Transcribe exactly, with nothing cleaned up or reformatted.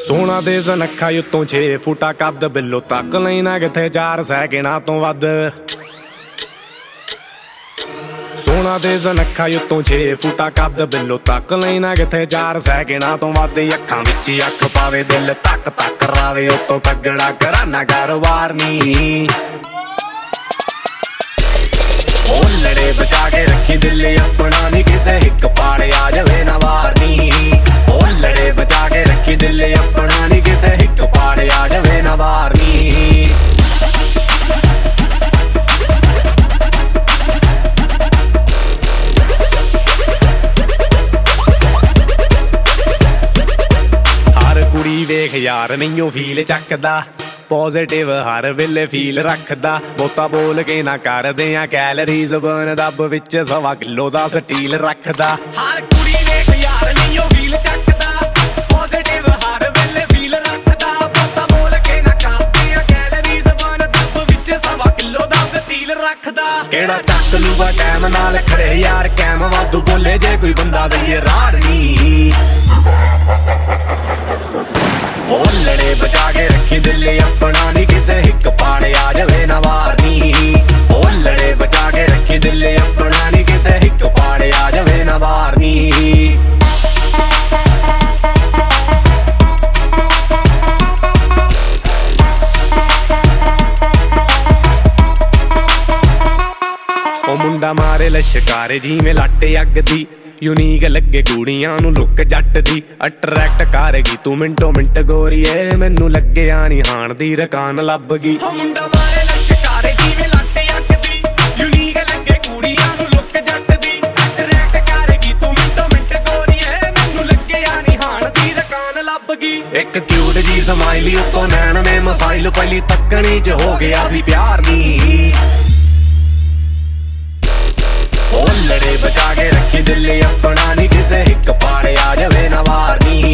ਸੋਨਾ ਦੇ ਜ਼ਨਖਾ ਉੱਤੋਂ ਛੇ ਫੁੱਟਾ ਕੱਦ ਬਿੱਲੋ ਤੱਕ ਲੈਣਾ ਕਿੱਥੇ ਚਾਰ ਸੈਕਿੰਡਾਂ ਤੋਂ ਵੱਧ। ਸੋਨਾ ਦੇ ਜ਼ਨਖਾ ਉੱਤੋਂ ਛੇ ਫੁੱਟਾ ਕੱਦ ਬਿੱਲੋ ਤੱਕ ਲੈਣਾ ਕਿੱਥੇ ਚਾਰ ਸੈਕਿੰਡਾਂ ਤੋਂ ਵੱਧ। ਅੱਖਾਂ ਵਿੱਚ ਅੱਖ ਪਾਵੇ ਦਿਲ ਤੱਕ ਤੱਕ ਰਾਵੇ ਉੱਤੋਂ ਤਗੜਾ ਕਰਾਨਾ ਕਾਰੋਬਾਰ ਨੀ। ਉਹ ਲੜੇ ਬਚਾ ਕੇ ਰੱਖੀ ਦਿਲ ਆਪਣਾ ਨੀ ਕਿਤੇ ਹਿੱਕ ਪਾੜੇ ਆ ਜਾਵੇ ਨਾ ਵਾਰ ਨੀ। ਉਹ ਲੜੇ ਬਚਾ ਕੇ ਰੱਖੀ ਦਿਲ ਆਪਣਾ ਨੀ ਕਿਤੇ ਹਿੱਕ ਪਾੜੇ ਆ ਜਾਵੇ ਨਾ ਵਾਰ ਨੀ। ਹਰ ਕੁੜੀ ਵੇਖ ਯਾਰ ਨਹੀਂਓ ਫੀਲ ਚੱਕਦਾ, ਪੋਜ਼ਿਟਿਵ ਹਰ ਵੇਲੇ ਫੀਲ ਰੱਖਦਾ। ਬਹੁਤਾ ਬੋਲ ਕੇ ਨਾ ਕਰਦੇ ਆ ਕੈਲਰੀਜ਼ ਬਰਨ, ਦੱਬ ਵਿੱਚ ਸਵਾ ਕਿਲੋ ਦਾ ਸਟੀਲ ਰੱਖਦਾ। ਹਰ ਕੁੜੀ ਵੇਖ ਯਾਰ ਨਹੀਂਓ ਫੀਲ ਚੱਕਦਾ, ਪੋਜ਼ਿਟਿਵ ਹਰ ਵੇਲੇ ਫੀਲ ਰੱਖਦਾ। ਬਹੁਤਾ ਬੋਲ ਕੇ ਨਾ ਕਰਦੇ ਆ ਕੈਲਰੀਜ਼ ਬਰਨ, ਦੱਬ ਵਿੱਚ ਸਵਾ ਕਿਲੋ ਦਾ ਸਟੀਲ ਰੱਖਦਾ। ਕਿਹੜਾ ਚੱਕ ਲੂਗਾ ਟਾਈਮ ਨਾਲ ਖੜੇ ਯਾਰ ਕੈਮ, ਵਾਧੂ ਬੋਲੇ ਜੇ ਕੋਈ ਬੰਦਾ ਦਈਏ ਰਾੜ ਨੀ। ਉਹ ਲੜੇ ਬਚਾ ਕੇ ਰੱਖੀ ਦਿਲ ਆਪਣਾ ਨੀ ਕਿਤੇ ਹਿੱਕ ਪਾੜੇ ਆ ਜਾਵੇ ਨਾ ਵਾਰ ਨੀ। ਉਹ ਲੜੇ ਬਚਾ ਕੇ ਰੱਖੀ ਦਿਲ ਆਪਣਾ ਨੀ ਕਿਤੇ ਹਿੱਕ ਪਾੜੇ ਆ ਜਾਵੇ ਨਾ ਵਾਰ ਨੀ। ਉਹ ਮੁੰਡਾ ਮਾਰੇ ਲਸ਼ਕਾਰੇ ਜਿਵੇਂ ਲਾਟੇ ਅੱਗ ਦੀ, ਯੂਨੀਕ ਲੱਗੇ ਕੁੜੀਆਂ ਨੂੰ ਲੁੱਕ ਜੱਟ ਦੀ। ਅਟਰੈਕਟ ਕਰੇਗੀ ਤੂੰ ਮਿੰਟੋ ਮਿੰਟ ਗੋਰੀਏ, ਮੈਨੂੰ ਲੱਗਿਆ ਨੀ ਹਾਣ ਦੀ ਰਕਾਨ ਲੱਭ ਗਈ। ਉਹ ਮੁੰਡਾ ਮਾਰੇ ਲਸ਼ਕਾਰੇ ਜਿਵੇਂ ਲਾਟੇ ਅੱਗ ਦੀ, ਯੂਨੀਕ ਲੱਗੇ ਕੁੜੀਆਂ ਨੂੰ ਲੁੱਕ ਜੱਟ ਦੀ। ਅਟਰੈਕਟ ਕਰੇਗੀ ਤੂੰ ਮਿੰਟੋ ਮਿੰਟ ਗੋਰੀਏ, ਮੈਨੂੰ ਲੱਗਿਆ ਨੀ ਹਾਣ ਦੀ ਰਕਾਨ ਲੱਭ ਗਈ। ਇੱਕ ਕਿਊਟ ਜੀ ਸਮਾਈਲੀ ਉੱਤੋਂ ਨੈਣ ਨੇ ਮਸਾਈਲ, ਪਹਿਲੀ ਤੱਕਣੀ ਚ ਹੋ ਗਿਆ ਸੀ ਪਿਆਰ ਨੀ। ਉਹ ਲੜੇ ਬਚਾ ਕੇ ਰੱਖੀ ਦਿਲ ਆਪਣਾ ਨੀ ਕਿਤੇ ਹਿੱਕ ਪਾੜੇ ਆ ਜਾਵੇ ਨਾ ਵਾਰ ਨੀ।